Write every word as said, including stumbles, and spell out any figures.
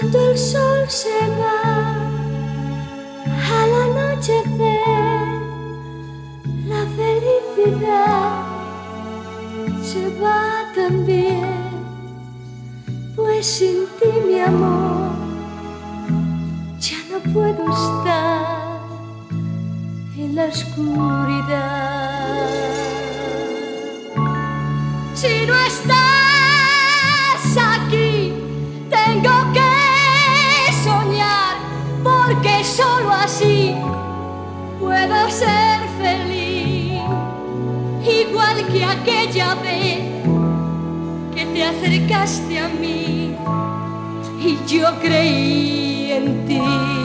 Cuando el sol se va al anochecer, la felicidad se va también, pues sin ti, mi amor, ya no puedo estar en la oscuridad. Si no estás aquí, tengo que soñar, porque solo así puedo ser feliz, igual que aquella vez que te acercaste a mí y yo creí en ti.